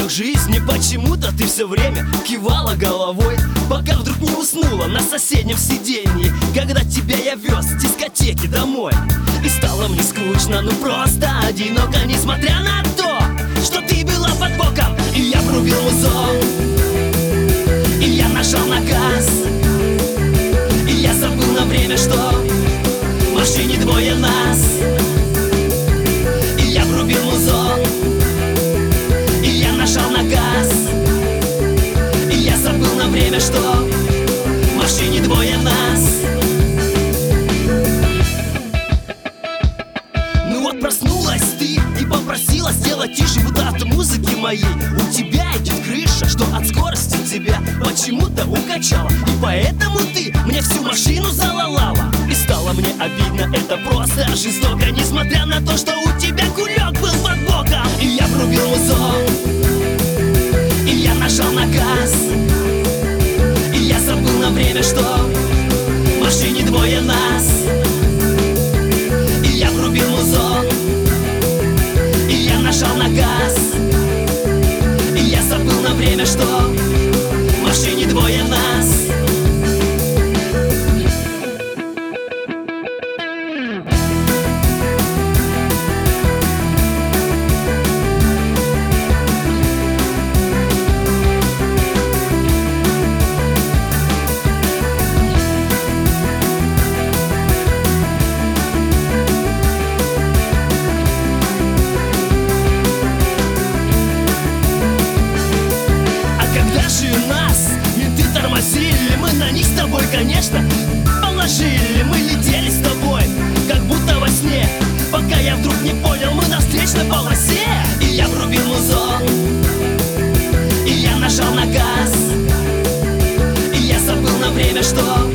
в жизни почему-то ты все время кивала головой, пока вдруг не уснула на соседнем сиденье, когда тебя я вез с дискотеки домой. И стало мне скучно, ну просто одиноко, несмотря на то, что ты была под боком. И я врубил музон, и я нажал на газ, и я забыл на время, что в машине двое нас. И я врубил музон, и я нажал на газ, и я забыл на время, что в машине двое нас. Ну вот проснулась ты и попросила сделать тише вот от музыки моей. У тебя идет крыша, что от скорости тебя почему-то укачала, и поэтому ты мне всю машину залалала. И стало мне обидно, это просто жестоко, несмотря на то, что у тебя кулек был под боком. И я врубил музон, и я нажал на газ, и я забыл на время, что в машине двое нас. И я врубил музон, и я нажал на газ, и я забыл на время, что в машине двое нас. Мы на них с тобой, конечно, положили. Мы летели с тобой, как будто во сне, пока я вдруг не понял, мы на встречной полосе. И я врубил музон, и я нажал на газ, и я забыл на время, что